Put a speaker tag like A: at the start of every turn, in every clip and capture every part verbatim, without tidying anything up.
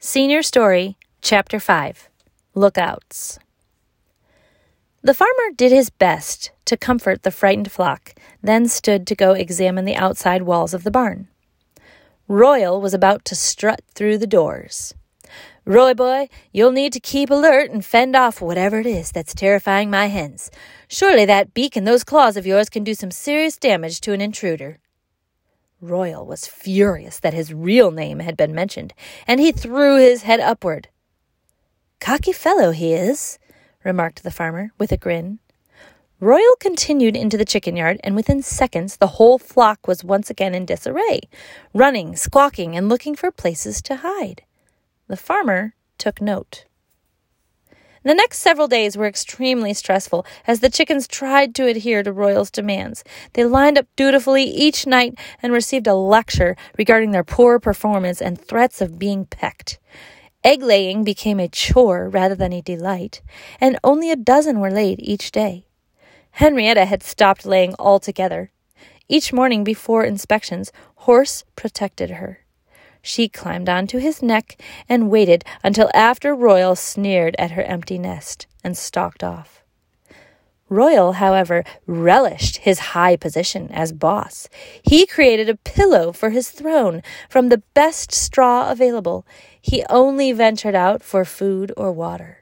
A: Senior Story, Chapter five, Lookouts. The farmer did his best to comfort the frightened flock, then stood to go examine the outside walls of the barn. Royal was about to strut through the doors. "Roy boy, you'll need to keep alert and fend off whatever it is that's terrifying my hens. Surely that beak and those claws of yours can do some serious damage to an intruder." Royal was furious that his real name had been mentioned, and he threw his head upward. "Cocky fellow he is," remarked the farmer with a grin. Royal continued into the chicken yard, and within seconds the whole flock was once again in disarray, running, squawking, and looking for places to hide. The farmer took note. The next several days were extremely stressful as the chickens tried to adhere to Royal's demands. They lined up dutifully each night and received a lecture regarding their poor performance and threats of being pecked. Egg-laying became a chore rather than a delight, and only a dozen were laid each day. Henrietta had stopped laying altogether. Each morning before inspections, Horse protected her. She climbed onto his neck and waited until after Royal sneered at her empty nest and stalked off. Royal, however, relished his high position as boss. He created a pillow for his throne from the best straw available. He only ventured out for food or water.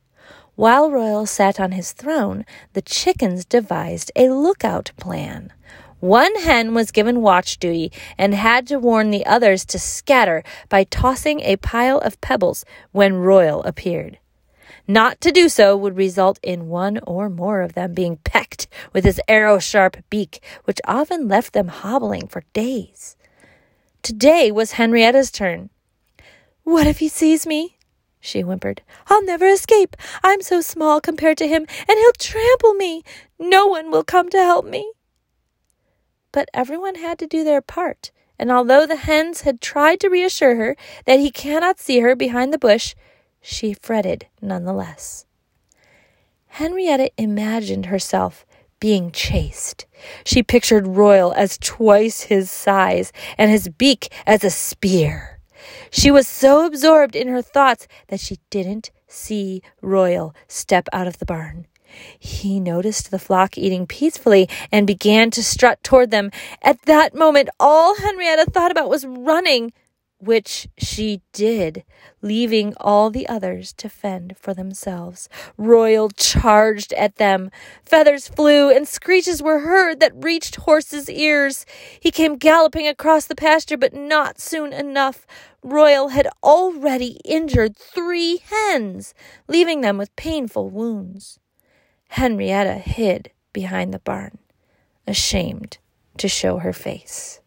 A: While Royal sat on his throne, the chickens devised a lookout plan. One hen was given watch duty and had to warn the others to scatter by tossing a pile of pebbles when Royal appeared. Not to do so would result in one or more of them being pecked with his arrow-sharp beak, which often left them hobbling for days. Today was Henrietta's turn. "What if he sees me?" she whimpered. "I'll never escape. I'm so small compared to him, and he'll trample me. No one will come to help me." But everyone had to do their part, and although the hens had tried to reassure her that he cannot see her behind the bush, she fretted nonetheless. Henrietta imagined herself being chased. She pictured Royal as twice his size and his beak as a spear. She was so absorbed in her thoughts that she didn't see Royal step out of the barn. He noticed the flock eating peacefully and began to strut toward them. At that moment, all Henrietta thought about was running, which she did, leaving all the others to fend for themselves. Royal charged at them. Feathers flew and screeches were heard that reached Horse's ears. He came galloping across the pasture, but not soon enough. Royal had already injured three hens, leaving them with painful wounds. Henrietta hid behind the barn, ashamed to show her face.